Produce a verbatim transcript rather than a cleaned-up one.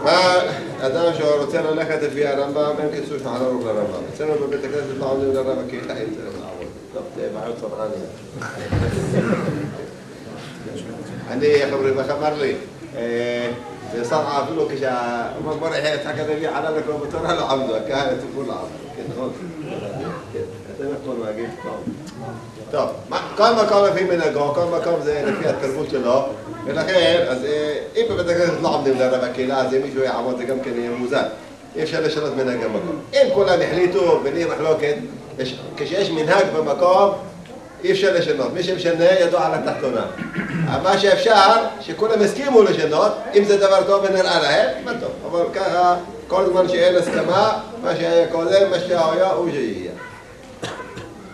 מה אדם שרוצה ללכת לפי הרמב"ם, אין קיצור שולחן ערוך לרמב"ם. אצלנו בבית הכנסת לא עומדים לרב הקהילה, אין צריך לעבוד. טוב, זה בעיות צרכניות. אני, איך אומרים, איך אמר לי, בסרעה אפילו כשהמורה יצחק הנביא עלה לכל בתורה לא עמדו, הקהל הציבור לא עמדו. כן, נכון? כן, אתם יכול להגיד טוב. טוב, כל מקום לפי מנהגו, כל מקום זה לפי התרבות שלו, ולכן, אז אם בבית הכנסת לא עומדים לרב הקהילה, אז אם מישהו יעמוד זה גם כן יהיה מוזר. אי אפשר לשנות מנהג המקום. אם כולם החליטו בלי מחלוקת, כשיש מנהג במקום, אי אפשר לשנות. מי שמשנה ידו על התחתונה. מה שאפשר, שכולם הסכימו לשנות, אם זה דבר טוב ונראה להם, מה טוב. אבל ככה, כל זמן שאין הסכמה, מה שהיה קודם, מה שהיה הוא שיהיה.